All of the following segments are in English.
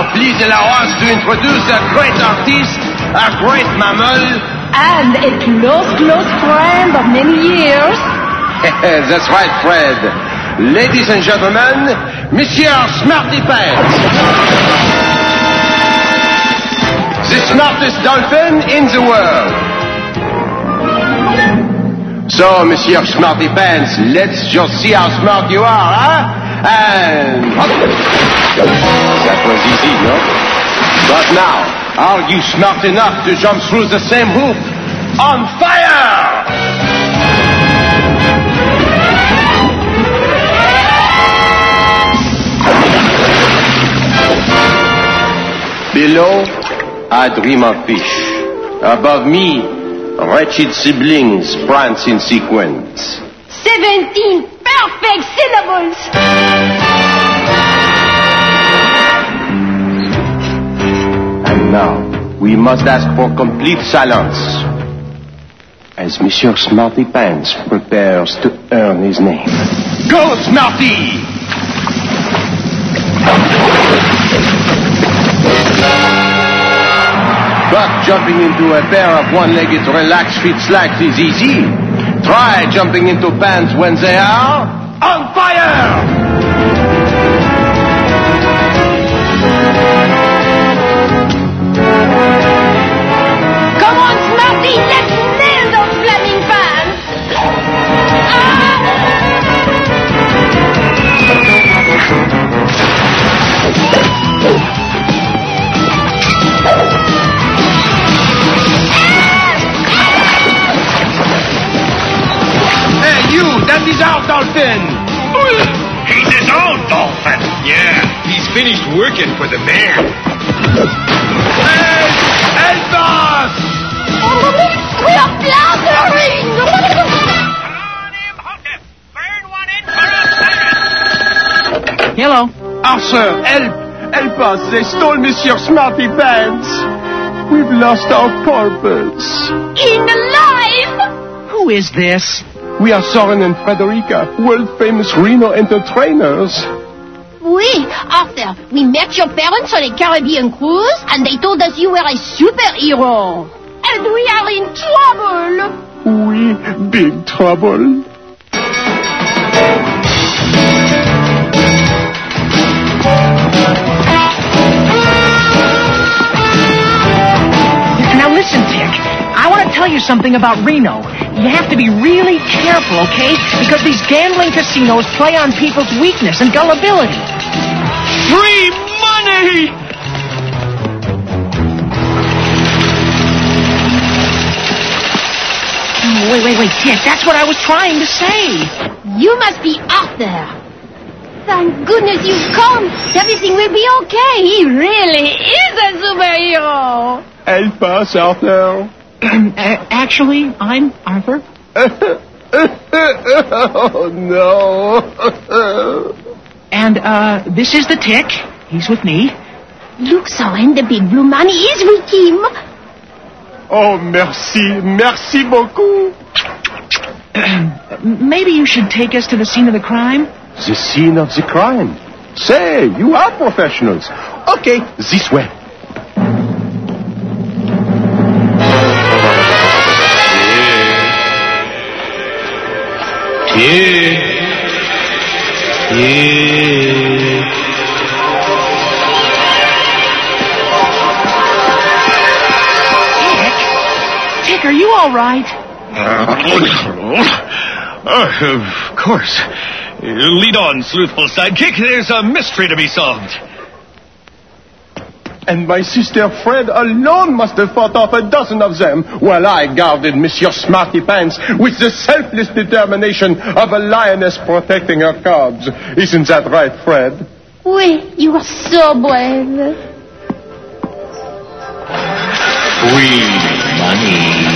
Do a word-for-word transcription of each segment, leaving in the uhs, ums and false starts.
now, please allow us to introduce a great artist, a great mammal, and a close, close friend of many years. That's right, Fred. Ladies and gentlemen, Monsieur Smarty Pants. The smartest dolphin in the world. So, Monsieur Smarty Pants, let's just see how smart you are, huh? And... That was easy, no? But now, are you smart enough to jump through the same hoop? On fire! Below, I dream of fish. Above me, wretched siblings prance in sequence. Seventeen perfect syllables! And now, we must ask for complete silence as Monsieur Smarty Pants prepares to earn his name. Go, Smarty! But jumping into a pair of one-legged relaxed feet slacks is easy. Try jumping into pants when they are on fire! Come on, Smarty, let's nail those flaming pants! Hey, you! That is our dolphin! He's his own dolphin. Yeah, he's finished working for the mayor. Hey! Help us! We are floundering! Burn one in for a second. Hello. Arthur, help! Help us! They stole Monsieur Smarty Pants! We've lost our purpose. In life! Who is this? We are Soren and Frederica, world-famous Reno entertainers. Oui, Arthur, we met your parents on a Caribbean cruise, and they told us you were a superhero. And we are in trouble. We big trouble. Now listen, Dick. I want to tell you something about Reno. You have to be really careful, okay? Because these gambling casinos play on people's weakness and gullibility. Free money! Oh, wait, wait, wait, Dick. That's what I was trying to say. You must be Arthur. Thank goodness you've come. Everything will be okay. He really is a superhero. Help us, Arthur. uh, actually, I'm Arthur. Oh, no. And, uh, this is the Tick. He's with me. Look, Soren, the big blue man is with him. Oh, merci. Merci beaucoup. Maybe you should take us to the scene of the crime? The scene of the crime. Say, you are professionals. Okay, this way. Tick. Tick. Tick, are you all right? Uh, of course. Lead on, sleuthful sidekick. There's a mystery to be solved. And my sister Fred alone must have fought off a dozen of them, while I guarded Monsieur Smarty Pants with the selfless determination of a lioness protecting her cubs. Isn't that right, Fred? Oui, you are so brave. Free money.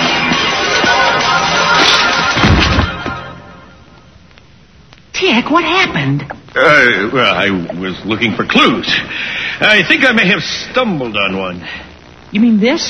Tick, what happened? Uh, well, I was looking for clues. I think I may have stumbled on one. You mean this?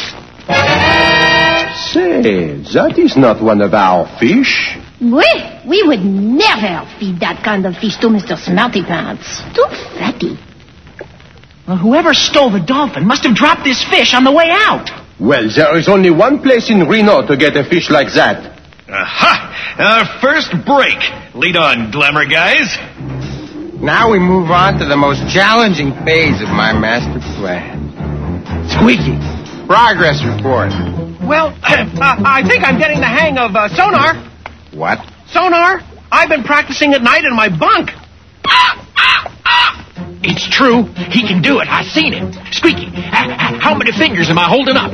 Say, that is not one of our fish. Oui, we would never feed that kind of fish to Mister Smarty Pants. Too fatty. Well, whoever stole the dolphin must have dropped this fish on the way out. Well, there is only one place in Reno to get a fish like that. Aha! Our first break. Lead on, glamour guys. Now we move on to the most challenging phase of my master plan. Squeaky, progress report. Well, uh, I think I'm getting the hang of uh, sonar. What? Sonar? I've been practicing at night in my bunk. It's true. He can do it. I've seen it. Squeaky, how many fingers am I holding up?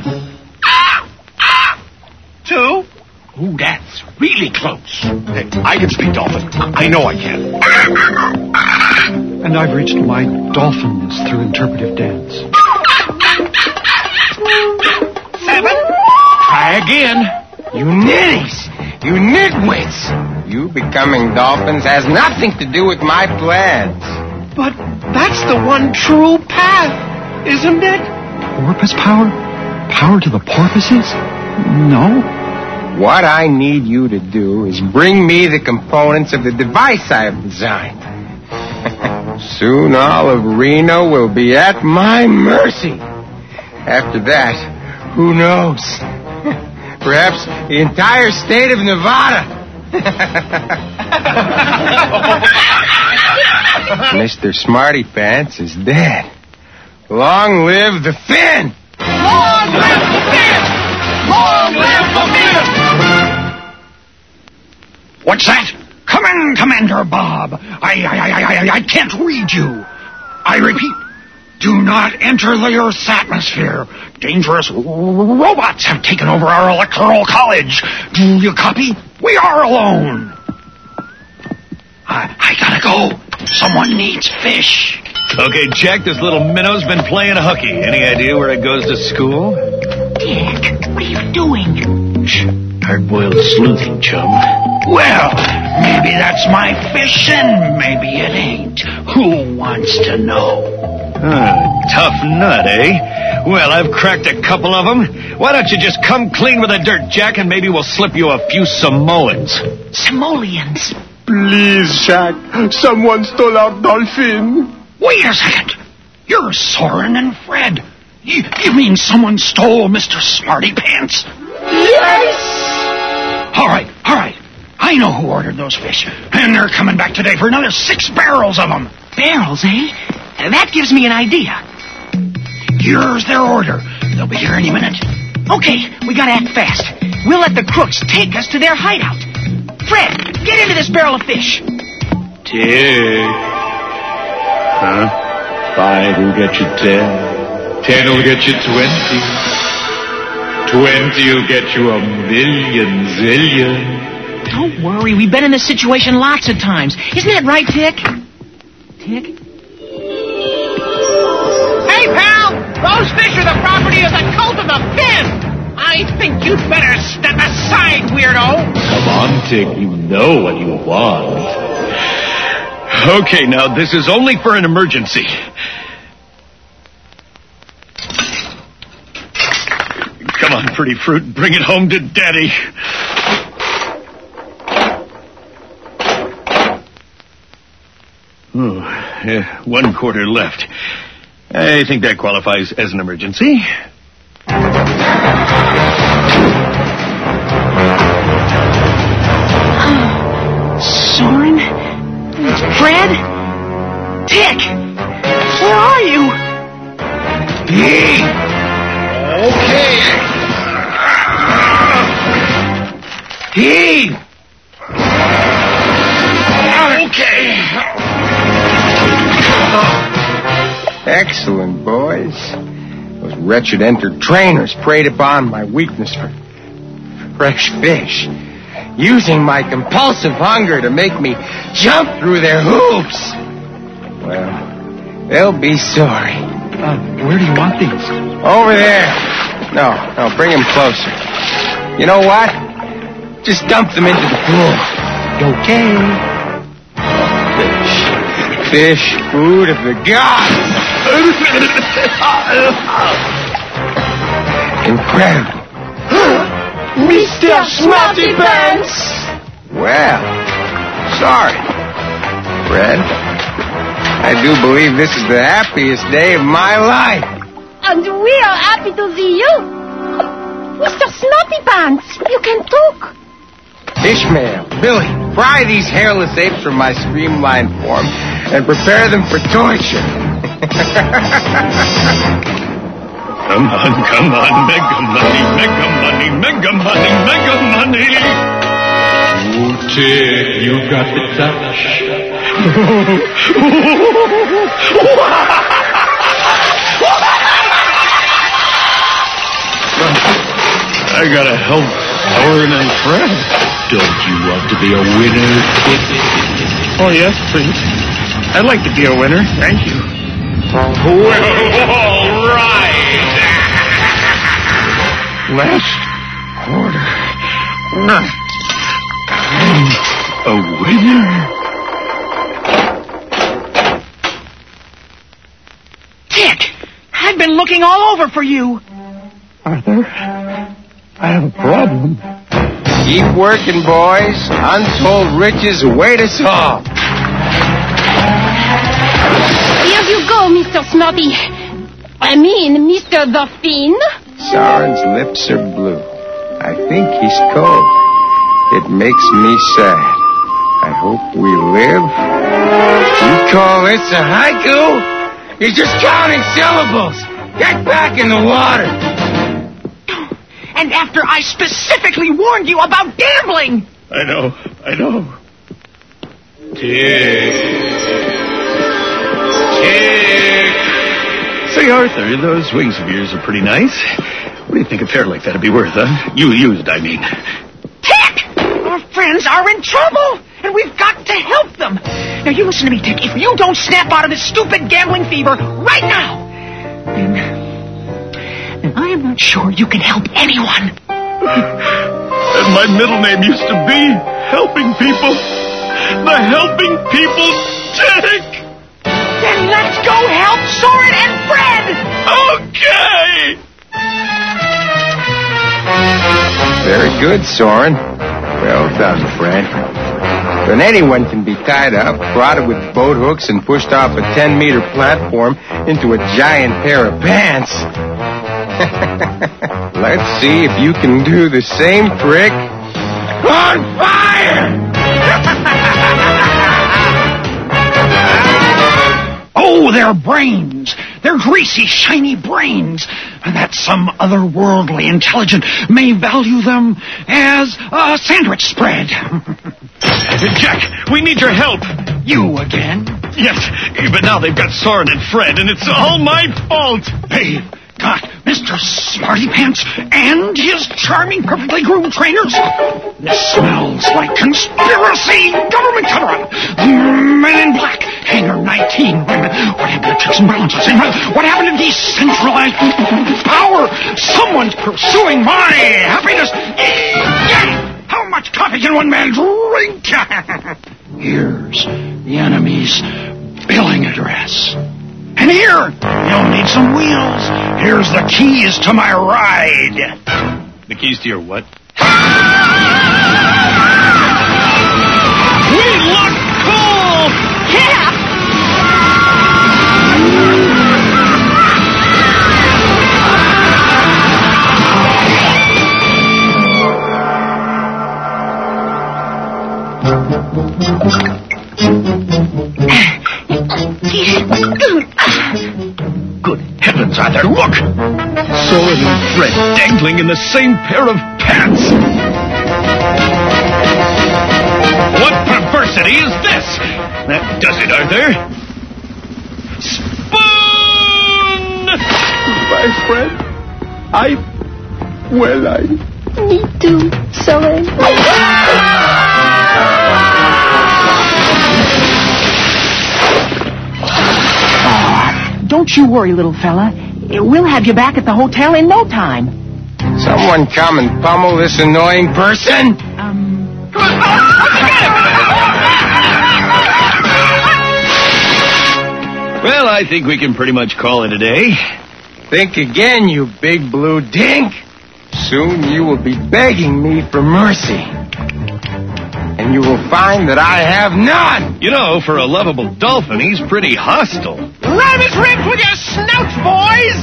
Two. Ooh, that's really close. Hey, I can speak dolphin. I know I can. And I've reached my dolphins through interpretive dance. Seven. Try again. You ninnies! You nitwits! You becoming dolphins has nothing to do with my plans. But that's the one true path, isn't it? Porpoise power? Power to the porpoises? No. What I need you to do is bring me the components of the device I have designed. Soon all of Reno will be at my mercy. After that, who knows? Perhaps the entire state of Nevada. Mister Smarty Pants is dead. Long live the fin! Long live the fin! Long live the fin! What's that? Come in, Commander Bob. I, I, I, I, I can't read you. I repeat, do not enter the Earth's atmosphere. Dangerous robots have taken over our electoral college. Do you copy? We are alone. I, I gotta go. Someone needs fish. Okay, Jack, this little minnow's been playing hooky. Any idea where it goes to school? Dick, what are you doing? Shh. Hard-boiled sleuthing, chum. Well, maybe that's my fish and maybe it ain't. Who wants to know? Ah, tough nut, eh? Well, I've cracked a couple of them. Why don't you just come clean with the dirt, Jack, and maybe we'll slip you a few Samoans. Simoleons. Please, Jack. Someone stole our dolphin. Wait a second. You're Soren and Fred. You, you mean someone stole Mister Smarty Pants? Yes! All right, all right. I know who ordered those fish. And they're coming back today for another six barrels of them. Barrels, eh? That gives me an idea. Here's their order. They'll be here any minute. Okay, we gotta act fast. We'll let the crooks take us to their hideout. Fred, get into this barrel of fish. Tick. Huh? Five will get you ten. Ten will get you twenty. Twenty will get you a million zillion. Don't worry, we've been in this situation lots of times. Isn't that right, Tick? Tick? Hey, pal! Those fish are the property of the cult of the fin! I think you'd better step aside, weirdo! Come on, Tick. You know what you want. Okay, now, this is only for an emergency. Come on, pretty fruit. Bring it home to Daddy. Oh, yeah, one quarter left. I think that qualifies as an emergency. Soren? Fred? Tick! Where are you? Hey! Okay! Hey! Okay. Excellent, boys. Those wretched entertainers preyed upon my weakness for fresh fish, using my compulsive hunger to make me jump through their hoops. Well, they'll be sorry. Uh, where do you want these? Over there. No, no, bring them closer. You know what? Just dump them into the pool. Okay. Fish. Fish, food of the gods. Incredible. Mister Smarty Pants! Well, sorry, Fred. I do believe this is the happiest day of my life. And we are happy to see you. Mister Smarty Pants, you can talk. Ishmael, Billy, fry these hairless apes from my streamlined form and prepare them for torture. Come on, come on, mega money, mega money, mega money, mega money. Ooh, Tick, you got the touch. I gotta help Soren and Fred. Don't you want to be a winner? Oh, yes, please. I'd like to be a winner. Thank you. Well, all right. Last quarter. I'm a winner. Dick, I've been looking all over for you. Arthur, I have a problem. Keep working, boys. Untold riches await us all. Here you go, Mister Smarty. I mean, Mister the Fiend. Soren's lips are blue. I think he's cold. It makes me sad. I hope we live. You call this a haiku? You're just counting syllables. Get back in the water. And after I specifically warned you about gambling. I know, I know. Tick. Tick. Say, Arthur, those wings of yours are pretty nice. What do you think a pair like that'd be worth, huh? You used, I mean. Tick! Our friends are in trouble, and we've got to help them. Now, you listen to me, Tick. If you don't snap out of this stupid gambling fever right now, then, then I am not sure you can help anyone. And my middle name used to be Helping People. The Helping People Tick. Then let's go help Soren and Fred. Okay. Very good, Soren. Well done, Fred. When anyone can be tied up, prodded with boat hooks, and pushed off a ten-meter platform into a giant pair of pants. Let's see if you can do the same trick on fire! Oh, they're brains. They're greasy, shiny brains. And that some otherworldly intelligent may value them as a sandwich spread. Jack, we need your help. You again? Yes, but now they've got Soren and Fred, and it's all my fault. They've got Mister Smarty Pants and his charming, perfectly groomed trainers. This smells like conspiracy, government cover-up. Men in Black, Hangar nineteen. What happened to checks and balances? What happened to decentralized power? Someone's pursuing my happiness. How much coffee can one man drink? Here's the enemy's billing address. And here, you'll need some wheels. Here's the keys to my ride. The keys to your what? We look cool! Yeah! Good heavens, Arthur, look! Soren and Fred dangling in the same pair of pants! What perversity is this? That does it, Arthur. Spoon! Goodbye, Fred. I... Well, I... Me too, Soren. Don't you worry, little fella. We'll have you back at the hotel in no time. Someone come and pummel this annoying person? Um... Well, I think we can pretty much call it a day. Think again, you big blue dink. Soon you will be begging me for mercy. and you will find that I have none. You know, for a lovable dolphin, he's pretty hostile. Rabbit ribs with your snouts, boys!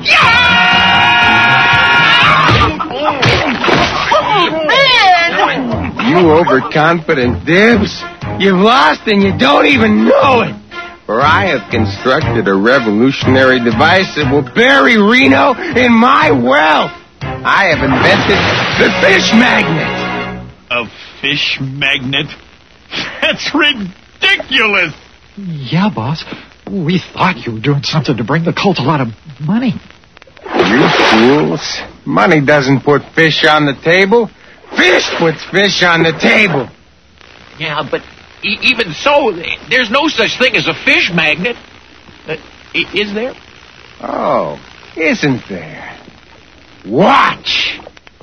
You overconfident dibs. You've lost and you don't even know it. For I have constructed a revolutionary device that will bury Reno in my wealth. I have invented the fish magnet. A fish magnet? That's ridiculous. Yeah, boss. We thought you were doing something to bring the cult a lot of money. You fools. Money doesn't put fish on the table. Fish puts fish on the table. Yeah, but e- even so, there's no such thing as a fish magnet. Uh, i- is there? Oh, isn't there? Watch.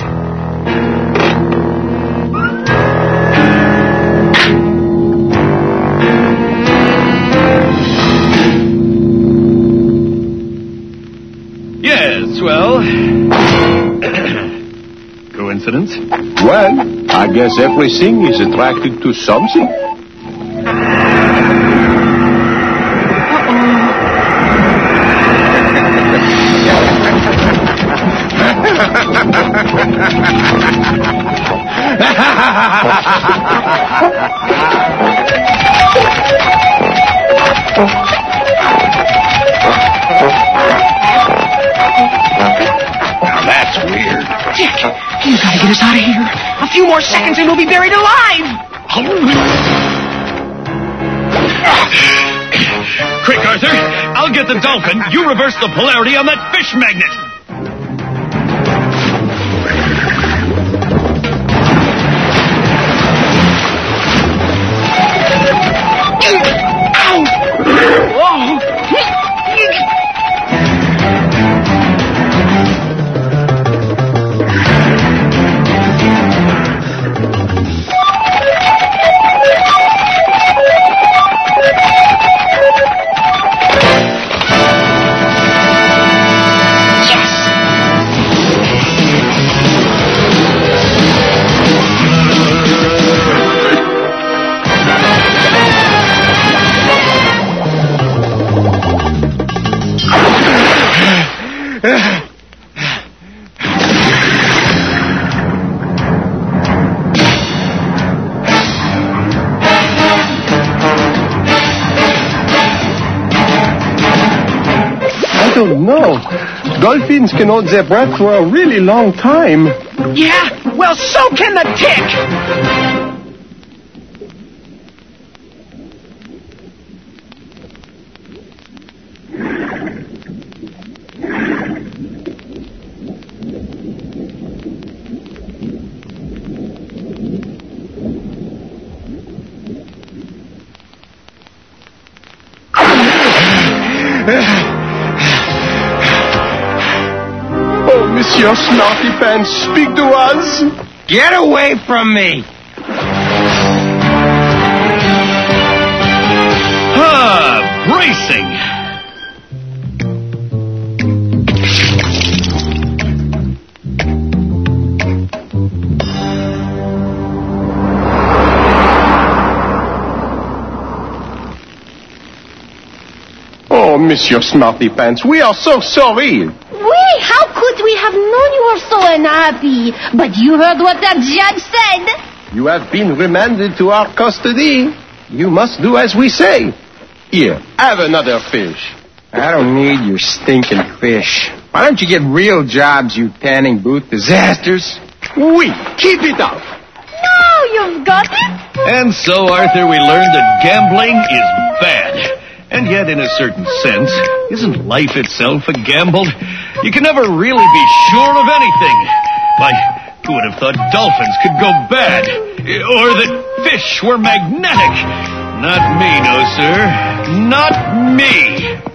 Yes, well... Coincidence? Well, I guess everything is attracted to something. Now that's weird. Dick, you gotta get us out of here. A few more seconds and we'll be buried alive. Quick, Arthur. I'll get the dolphin. You reverse the polarity on that fish magnet. I don't know. Dolphins can hold their breath for a really long time. Yeah, well, so can the tick. Oh, Monsieur Smarty Pants, speak to us. Get away from me. Ah, bracing. Oh, Monsieur Smarty Pants, we are so sorry. Oui, how could we have known you were so unhappy? But you heard what the judge said. You have been remanded to our custody. You must do as we say. Here, have another fish. I don't need your stinking fish. Why don't you get real jobs, you tanning booth disasters? Oui, keep it up. No, you've got it. And so, Arthur, we learned that gambling is bad. And yet, in a certain sense, isn't life itself a gamble? You can never really be sure of anything. Why, who would have thought dolphins could go bad? Or that fish were magnetic? Not me, no, sir. Not me.